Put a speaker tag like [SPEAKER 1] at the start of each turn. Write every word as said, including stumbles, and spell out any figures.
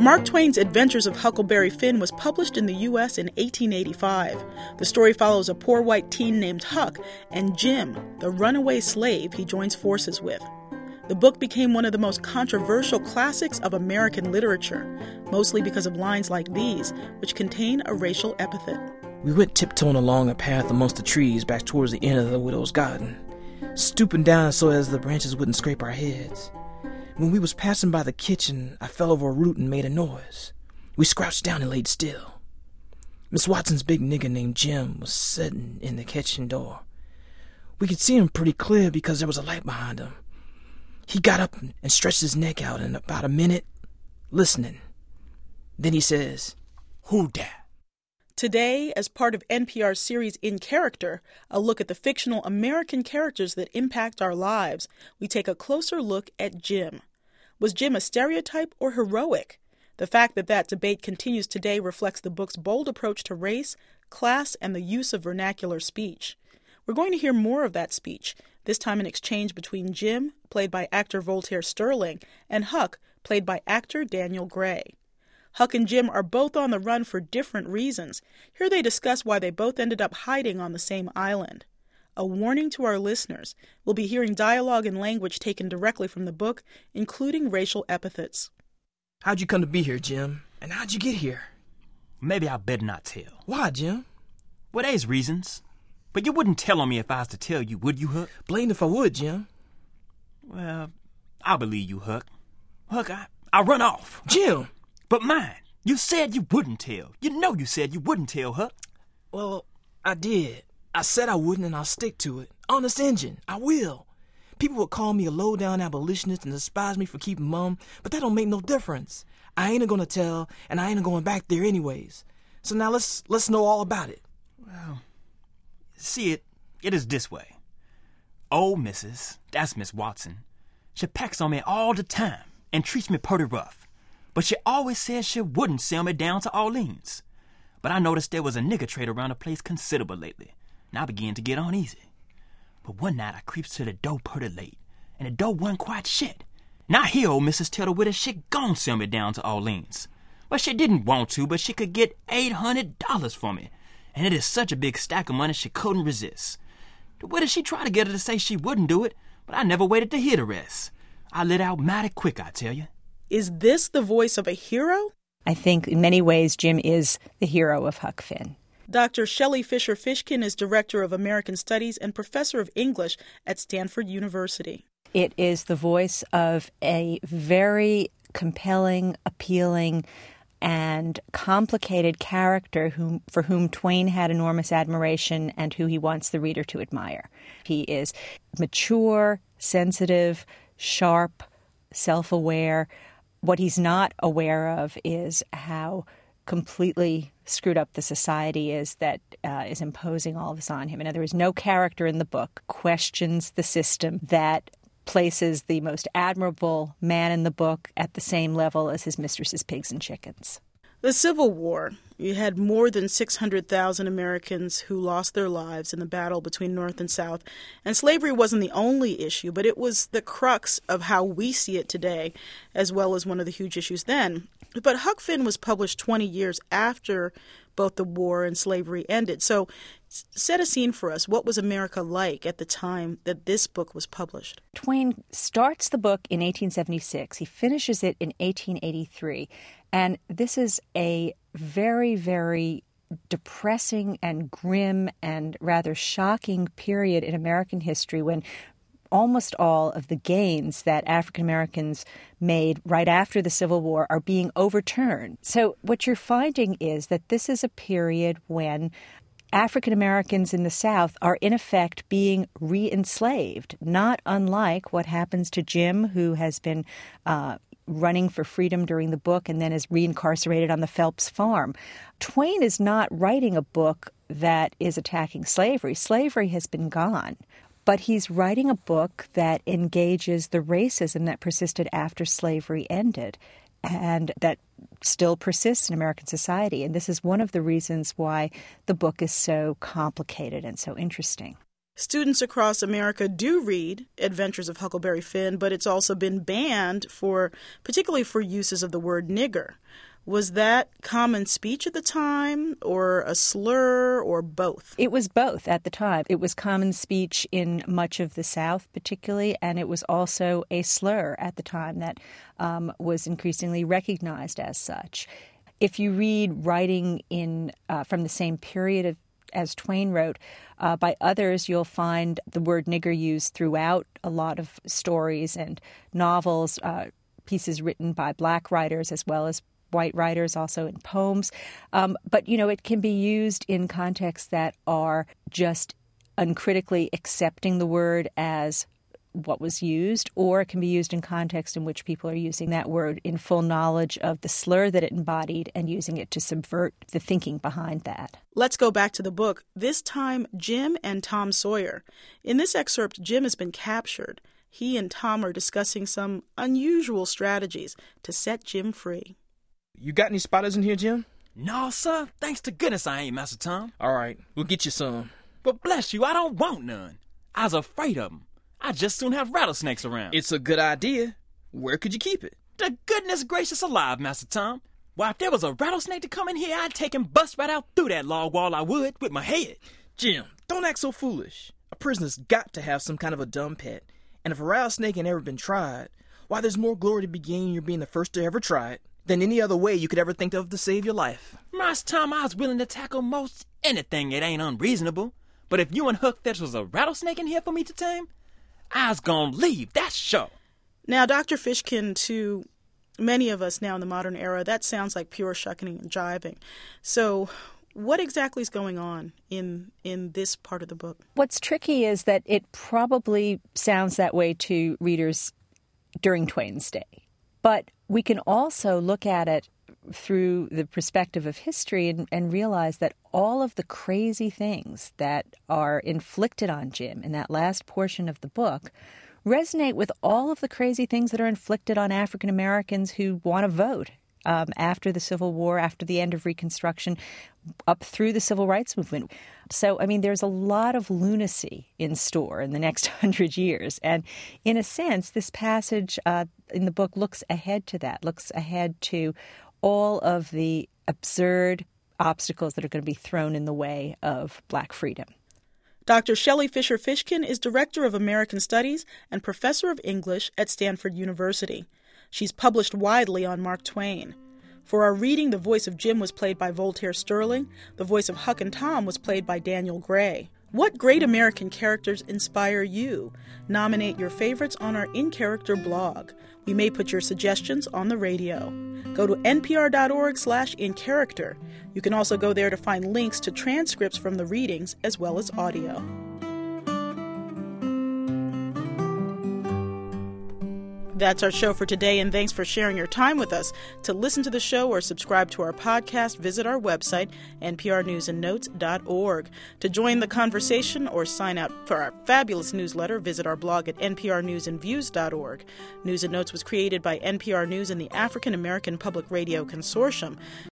[SPEAKER 1] Mark Twain's Adventures of Huckleberry Finn was published in the U S in eighteen eighty-five. The story follows a poor white teen named Huck and Jim, the runaway slave he joins forces with. The book became one of the most controversial classics of American literature, mostly because of lines like these, which contain a racial epithet.
[SPEAKER 2] We went tiptoeing along a path amongst the trees back towards the end of the widow's garden, stooping down so as the branches wouldn't scrape our heads. When we was passing by the kitchen, I fell over a root and made a noise. We crouched down and laid still. Miss Watson's big nigger named Jim was sitting in the kitchen door. We could see him pretty clear because there was a light behind him. He got up and stretched his neck out in about a minute, listening. Then he says, "Who dat?"
[SPEAKER 1] Today, as part of N P R's series In Character, a look at the fictional American characters that impact our lives, we take a closer look at Jim. Was Jim a stereotype or heroic? The fact that that debate continues today reflects the book's bold approach to race, class, and the use of vernacular speech. We're going to hear more of that speech, this time an exchange between Jim, played by actor Voltaire Sterling, and Huck, played by actor Daniel Gray. Huck and Jim are both on the run for different reasons. Here they discuss why they both ended up hiding on the same island. A warning to our listeners, we'll be hearing dialogue and language taken directly from the book, including racial epithets.
[SPEAKER 2] How'd you come to be here, Jim? And how'd you get here?
[SPEAKER 3] Maybe I better not tell.
[SPEAKER 2] Why, Jim?
[SPEAKER 3] Well, there's reasons. But you wouldn't tell on me if I was to tell you, would you, Huck?
[SPEAKER 2] Blamed if I would, Jim.
[SPEAKER 3] Well, I'll believe you, Huck. Huck, I, I run off.
[SPEAKER 2] Jim!
[SPEAKER 3] But mine, you said you wouldn't tell. You know you said you wouldn't tell, Huck.
[SPEAKER 2] Well, I did. I said I wouldn't, and I'll stick to it. Honest Injun, I will. People would call me a low-down abolitionist and despise me for keeping mum, but that don't make no difference. I ain't gonna tell, and I ain't going back there anyways. So now let's let's know all about it.
[SPEAKER 3] Well, see, it it is this way. Old missus, that's Miss Watson, she pecks on me all the time and treats me pretty rough. But she always said she wouldn't sell me down to Orleans. But I noticed there was a nigger trade around the place considerable lately, and I began to get uneasy. But one night I creeps to the door pretty late, and the door wasn't quite shut. And I hear old missus tell the widow she gon' sell me down to Orleans. But she didn't want to, but she could get eight hundred dollars for me, and it is such a big stack of money she couldn't resist. The widow, she tried to get her to say she wouldn't do it, but I never waited to hear the rest. I lit out mighty quick, I tell you.
[SPEAKER 1] Is this the voice of a hero?
[SPEAKER 4] I think in many ways Jim is the hero of Huck Finn.
[SPEAKER 1] Doctor Shelley Fisher-Fishkin is Director of American Studies and Professor of English at Stanford University.
[SPEAKER 4] It is the voice of a very compelling, appealing, and complicated character whom, for whom Twain had enormous admiration and who he wants the reader to admire. He is mature, sensitive, sharp, self-aware. What he's not aware of is how completely screwed up the society is that uh, is imposing all of this on him. And there is no character in the book questions the system that places the most admirable man in the book at the same level as his mistress's pigs and chickens.
[SPEAKER 1] The Civil War. You had more than six hundred thousand Americans who lost their lives in the battle between North and South. And slavery wasn't the only issue, but it was the crux of how we see it today, as well as one of the huge issues then. But Huck Finn was published twenty years after both the war and slavery ended. So set a scene for us. What was America like at the time that this book was published?
[SPEAKER 4] Twain starts the book in eighteen seventy-six. He finishes it in eighteen eighty-three. And this is a very, very depressing and grim and rather shocking period in American history when almost all of the gains that African Americans made right after the Civil War are being overturned. So what you're finding is that this is a period when African Americans in the South are in effect being re-enslaved, not unlike what happens to Jim, who has been uh, running for freedom during the book and then is reincarcerated on the Phelps farm. Twain is not writing a book that is attacking slavery. Slavery has been gone. But he's writing a book that engages the racism that persisted after slavery ended and that still persists in American society. And this is one of the reasons why the book is so complicated and so interesting.
[SPEAKER 1] Students across America do read Adventures of Huckleberry Finn, but it's also been banned for, particularly for uses of the word nigger. Was that common speech at the time, or a slur, or both?
[SPEAKER 4] It was both at the time. It was common speech in much of the South particularly, and it was also a slur at the time that um, was increasingly recognized as such. If you read writing in uh, from the same period of as Twain wrote, uh, by others, you'll find the word nigger used throughout a lot of stories and novels, uh, pieces written by black writers as well as white writers, also in poems. Um, but, you know, it can be used in contexts that are just uncritically accepting the word as what was used, or it can be used in context in which people are using that word in full knowledge of the slur that it embodied and using it to subvert the thinking behind that.
[SPEAKER 1] Let's go back to the book, this time Jim and Tom Sawyer. In this excerpt, Jim has been captured. He and Tom are discussing some unusual strategies to set Jim free.
[SPEAKER 2] You got any spiders in here, Jim?
[SPEAKER 3] No, sir. Thanks to goodness I ain't, Master Tom.
[SPEAKER 2] All right, we'll get you some.
[SPEAKER 3] But bless you, I don't want none. I was afraid of them. I just soon have rattlesnakes around.
[SPEAKER 2] It's a good idea. Where could you keep it?
[SPEAKER 3] The goodness gracious alive, Master Tom. Why, if there was a rattlesnake to come in here, I'd take and bust right out through that log wall, I would, with my head.
[SPEAKER 2] Jim, don't act so foolish. A prisoner's got to have some kind of a dumb pet. And if a rattlesnake ain't ever been tried, why, there's more glory to be gained in your being the first to ever try it than any other way you could ever think of to save your life.
[SPEAKER 3] Master Tom, I was willing to tackle most anything that ain't unreasonable. But if you and Hook Fetch was a rattlesnake in here for me to tame, I was gonna leave, that's sure.
[SPEAKER 1] Now, Doctor Fishkin, to many of us now in the modern era, that sounds like pure shucking and jiving. So what exactly is going on in in this part of the book?
[SPEAKER 4] What's tricky is that it probably sounds that way to readers during Twain's day. But we can also look at it through the perspective of history and, and realize that all of the crazy things that are inflicted on Jim in that last portion of the book resonate with all of the crazy things that are inflicted on African Americans who want to vote um, after the Civil War, after the end of Reconstruction, up through the Civil Rights Movement. So, I mean, there's a lot of lunacy in store in the next hundred years. And in a sense, this passage uh, in the book looks ahead to that, looks ahead to all of the absurd obstacles that are going to be thrown in the way of Black freedom.
[SPEAKER 1] Doctor Shelley Fisher Fishkin is Director of American Studies and Professor of English at Stanford University. She's published widely on Mark Twain. For our reading, the voice of Jim was played by Voltaire Sterling. The voice of Huck and Tom was played by Daniel Gray. What great American characters inspire you? Nominate your favorites on our In Character blog. We may put your suggestions on the radio. Go to npr.org slash in character. You can also go there to find links to transcripts from the readings as well as audio. That's our show for today, and thanks for sharing your time with us. To listen to the show or subscribe to our podcast, visit our website, n p r news and notes dot org. To join the conversation or sign up for our fabulous newsletter, visit our blog at n p r news and views dot org. News and Notes was created by N P R News and the African American Public Radio Consortium.